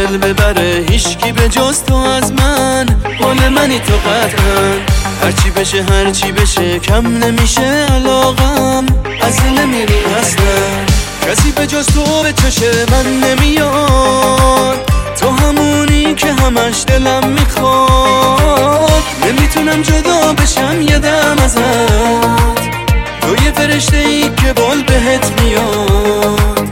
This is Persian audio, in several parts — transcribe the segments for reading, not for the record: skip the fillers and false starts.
دل ببره هیچکی به جز تو از من، مال منی تو قطعا. هرچی بشه کم نمیشه علاقم، از دل نمیری اصلا. کسی به جز تو به چشم من نمیاد، تو همونی که همش دلم میخواد. نمیتونم جدا بشم یه دم ازت، تو یه فرشته ای که بال بهت میاد.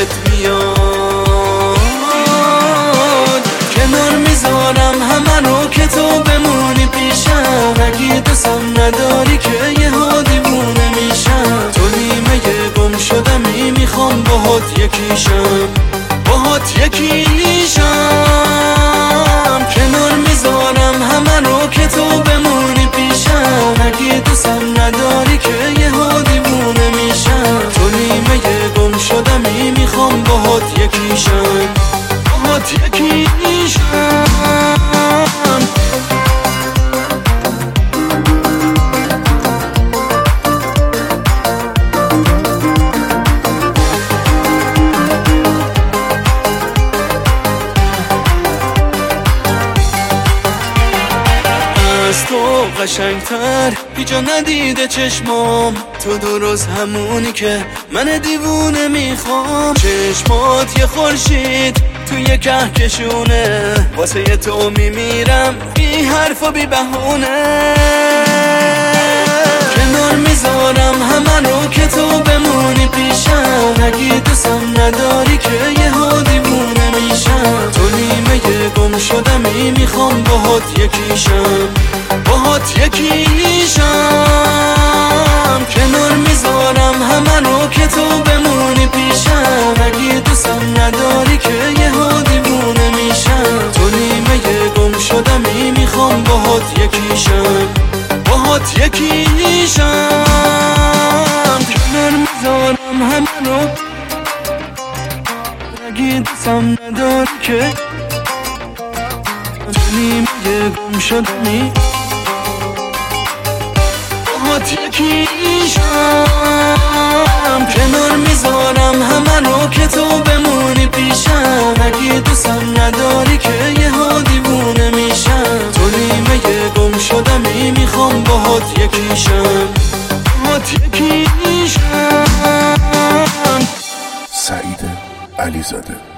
کنار میذارم همه که تو بمونی پیشم، اگه دوستم نداری که یه ها دیوونه میشم. تو نیمه گم شدمی میخوام باهات یکیشم، باهات یکیشم. کنار میذارم همه که تو بمونی پیشم، اگه دوستم نداری که یه ها دیوونه میشم. تو نیمه گم شدمی میخوام باهات یکیشم، باهات یکیشم. از تو قشنگتر هیچا ندیده چشمام، تو درست همونی که من دیوونه میخوام. چشمات یه خورشید تو یه کهکشونه، واسه تو میمیرم بی حرف و بی بهونه. کنار میذارم همه که تو بمونی پیشم، اگه دوستم نداری که یه ها دیوونه میشم. تو نیمه گم شدمی میخوام باهات یکیشم، باهات یکیشم. کنار میذارم همه که تو بمونی پیشم، اگه دوستم نداری که یه ها دیوونه میشم. تو نیمه گم شدمی میخوام باهات یکیشم، باهات یکیشم. کنار میذارم همه اگه دوستم نداری که تو نیمه گم شدمی باهات یکیشم. کنار میذارم همه که تو بمونی پیشم، اگه دوستم نداری که یه ها دیوونه میشم. تو نیمه گم شدمی میخوام باهات یکیشم، باهات یکیشم. سعید علیزاده.